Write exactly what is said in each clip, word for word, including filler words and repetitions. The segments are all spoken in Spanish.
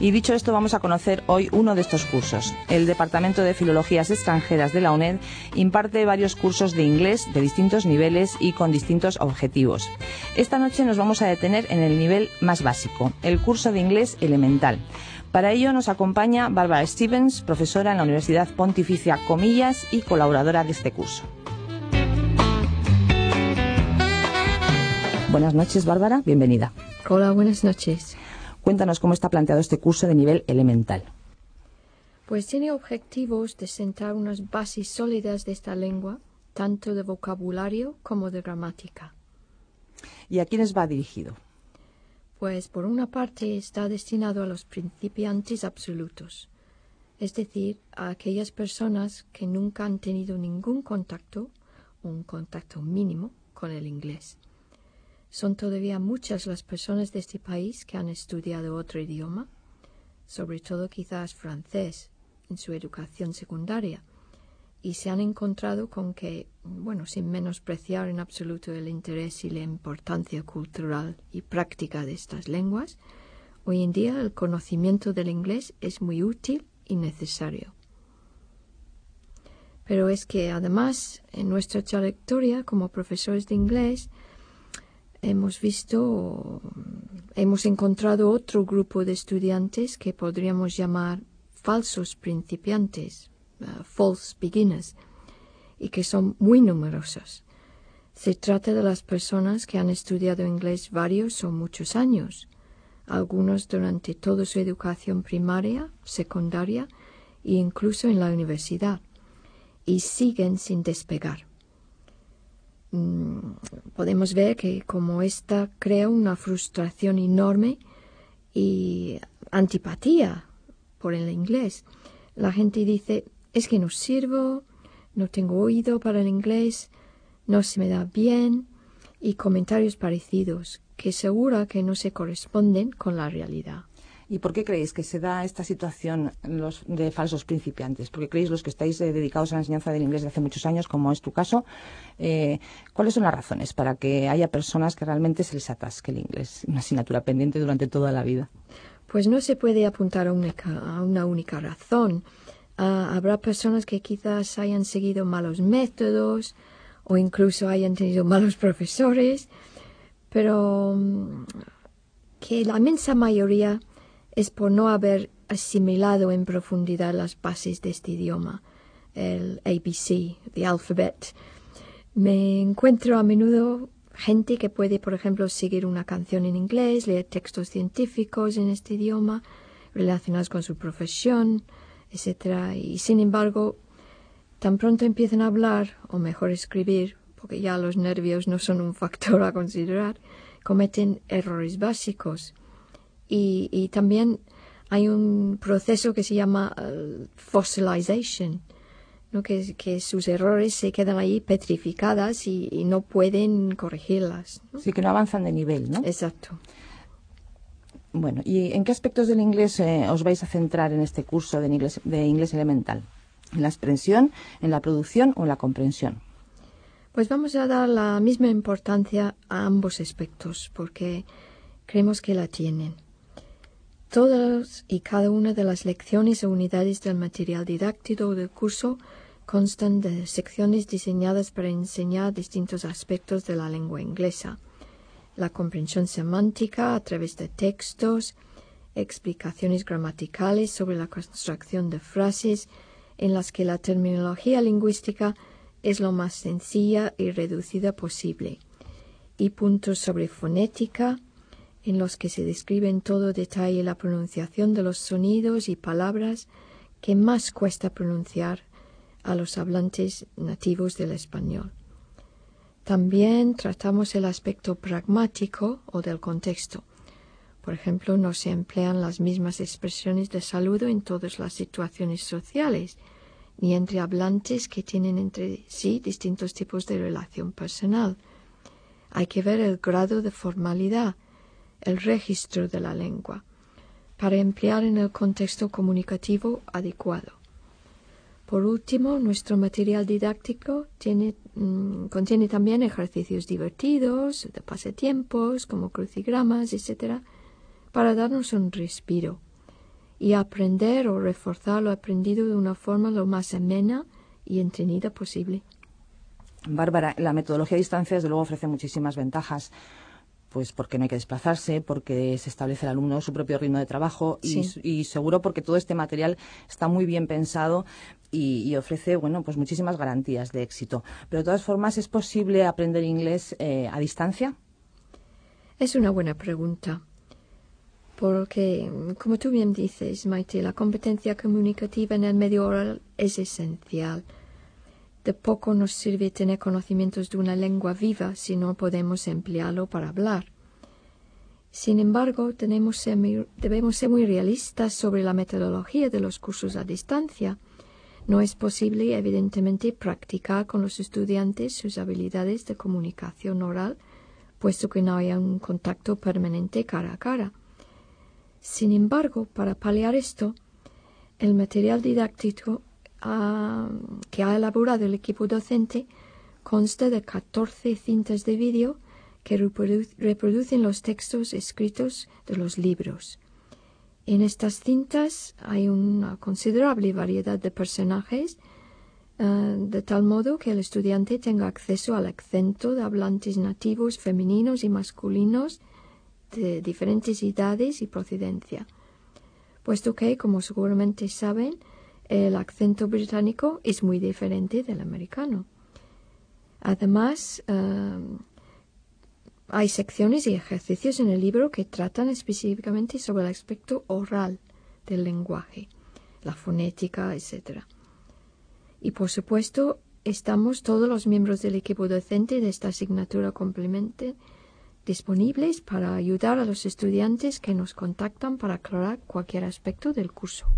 Y dicho esto, vamos a conocer hoy uno de estos cursos. El Departamento de Filologías Extranjeras de la UNED imparte varios cursos de inglés de distintos niveles y con distintos objetivos. Esta noche nos vamos a detener en el nivel más básico, el curso de inglés elemental. Para ello nos acompaña Bárbara Stevens, profesora en la Universidad Pontificia Comillas y colaboradora de este curso. Buenas noches, Bárbara, bienvenida. Hola, buenas noches. Cuéntanos cómo está planteado este curso de nivel elemental. Pues tiene objetivos de sentar unas bases sólidas de esta lengua, tanto de vocabulario como de gramática. ¿Y a quiénes va dirigido? Pues por una parte está destinado a los principiantes absolutos, es decir, a aquellas personas que nunca han tenido ningún contacto, o un contacto mínimo, con el inglés. Son todavía muchas las personas de este país que han estudiado otro idioma, sobre todo quizás francés, en su educación secundaria, y se han encontrado con que, bueno, sin menospreciar en absoluto el interés y la importancia cultural y práctica de estas lenguas, hoy en día el conocimiento del inglés es muy útil y necesario. Pero es que además, en nuestra trayectoria como profesores de inglés, hemos visto, hemos encontrado otro grupo de estudiantes que podríamos llamar falsos principiantes, uh, false beginners, y que son muy numerosos. Se trata de las personas que han estudiado inglés varios o muchos años, algunos durante toda su educación primaria, secundaria e incluso en la universidad, y siguen sin despegar. Podemos ver que como esta crea una frustración enorme y antipatía por el inglés. La gente dice, es que no sirvo, no tengo oído para el inglés, no se me da bien, y comentarios parecidos que seguro que no se corresponden con la realidad. ¿Y por qué creéis que se da esta situación los de falsos principiantes? Porque creéis los que estáis eh, dedicados a la enseñanza del inglés de hace muchos años, como es tu caso, eh, ¿cuáles son las razones para que haya personas que realmente se les atasque el inglés, una asignatura pendiente durante toda la vida? Pues no se puede apuntar a una, a una única razón. Uh, habrá personas que quizás hayan seguido malos métodos o incluso hayan tenido malos profesores, pero um, que la inmensa mayoría es por no haber asimilado en profundidad las bases de este idioma, el A B C, the alphabet. Me encuentro a menudo gente que puede, por ejemplo, seguir una canción en inglés, leer textos científicos en este idioma, relacionados con su profesión, etcétera. Y sin embargo, tan pronto empiezan a hablar, o mejor escribir, porque ya los nervios no son un factor a considerar, cometen errores básicos. Y, y también hay un proceso que se llama uh, fossilization, ¿no? que, que sus errores se quedan ahí petrificadas y, y no pueden corregirlas, ¿no? Sí, que no avanzan de nivel, ¿no? Exacto. Bueno, ¿y en qué aspectos del inglés eh, os vais a centrar en este curso de inglés, de inglés elemental? ¿En la expresión, en la producción o en la comprensión? Pues vamos a dar la misma importancia a ambos aspectos porque creemos que la tienen. Todas y cada una de las lecciones o unidades del material didáctico del curso constan de secciones diseñadas para enseñar distintos aspectos de la lengua inglesa. La comprensión semántica a través de textos, explicaciones gramaticales sobre la construcción de frases en las que la terminología lingüística es lo más sencilla y reducida posible, y puntos sobre fonética, en los que se describe en todo detalle la pronunciación de los sonidos y palabras que más cuesta pronunciar a los hablantes nativos del español. También tratamos el aspecto pragmático o del contexto. Por ejemplo, no se emplean las mismas expresiones de saludo en todas las situaciones sociales, ni entre hablantes que tienen entre sí distintos tipos de relación personal. Hay que ver el grado de formalidad, el registro de la lengua, para emplear en el contexto comunicativo adecuado. Por último, nuestro material didáctico tiene, mmm, contiene también ejercicios divertidos, de pasatiempos, como crucigramas, etcétera, para darnos un respiro. y aprender o reforzar lo aprendido de una forma lo más amena y entretenida posible. Bárbara, la metodología a distancia desde luego ofrece muchísimas ventajas, pues porque no hay que desplazarse, porque se establece el alumno su propio ritmo de trabajo y, Sí. y seguro porque todo este material está muy bien pensado y, y ofrece, bueno, pues muchísimas garantías de éxito. Pero de todas formas, ¿es posible aprender inglés eh, a distancia? Es una buena pregunta, porque, como tú bien dices, Maite, la competencia comunicativa en el medio oral es esencial. De poco nos sirve tener conocimientos de una lengua viva si no podemos emplearlo para hablar. Sin embargo, tenemos ser muy, debemos ser muy realistas sobre la metodología de los cursos a distancia. No es posible, evidentemente, practicar con los estudiantes sus habilidades de comunicación oral, puesto que no hay un contacto permanente cara a cara. Sin embargo, para paliar esto, el material didáctico uh, que ha elaborado el equipo docente consta de catorce cintas de vídeo que reprodu- reproducen los textos escritos de los libros. En estas cintas hay una considerable variedad de personajes, uh, de tal modo que el estudiante tenga acceso al acento de hablantes nativos femeninos y masculinos de diferentes edades y procedencia, puesto que, como seguramente saben, el acento británico es muy diferente del americano. Además, uh, hay secciones y ejercicios en el libro que tratan específicamente sobre el aspecto oral del lenguaje, la fonética, etcétera. Y, por supuesto, estamos todos los miembros del equipo docente de esta asignatura complementaria disponibles para ayudar a los estudiantes que nos contactan para aclarar cualquier aspecto del curso.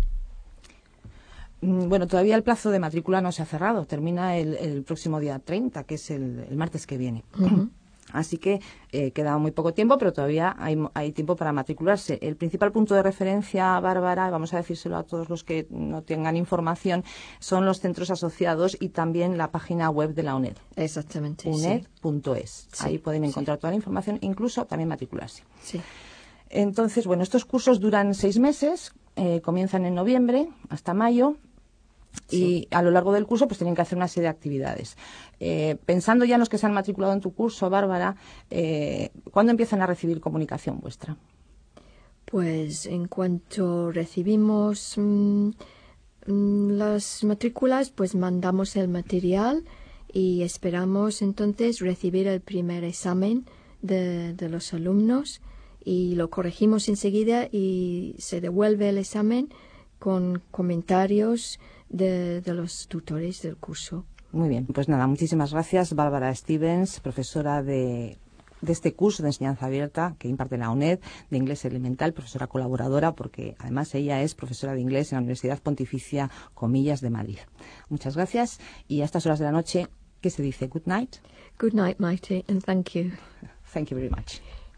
Bueno, todavía el plazo de matrícula no se ha cerrado. Termina el, el próximo día treinta, que es el, el martes que viene. Uh-huh. Así que eh, queda muy poco tiempo, pero todavía hay, hay tiempo para matricularse. El principal punto de referencia, Bárbara, vamos a decírselo a todos los que no tengan información, son los centros asociados y también la página web de la UNED. Exactamente. U N E D punto es. Sí. Ahí pueden encontrar sí. toda la información, incluso también matricularse. Sí. Entonces, bueno, estos cursos duran seis meses, eh, comienzan en noviembre hasta mayo. Sí. Y a lo largo del curso pues tienen que hacer una serie de actividades. Eh, pensando ya en los que se han matriculado en tu curso, Bárbara, eh, ¿cuándo empiezan a recibir comunicación vuestra? Pues en cuanto recibimos mmm, las matrículas, pues mandamos el material y esperamos entonces recibir el primer examen de, de los alumnos y lo corregimos enseguida y se devuelve el examen con comentarios De, de los tutores del curso. Muy bien, pues nada, muchísimas gracias, Bárbara Stevens, profesora de, de este curso de enseñanza abierta que imparte la UNED de inglés elemental, profesora colaboradora, porque además ella es profesora de inglés en la Universidad Pontificia Comillas de Madrid. Muchas gracias y a estas horas de la noche, ¿qué se dice? Good night. Good night, Maite, and thank you. Thank you very much.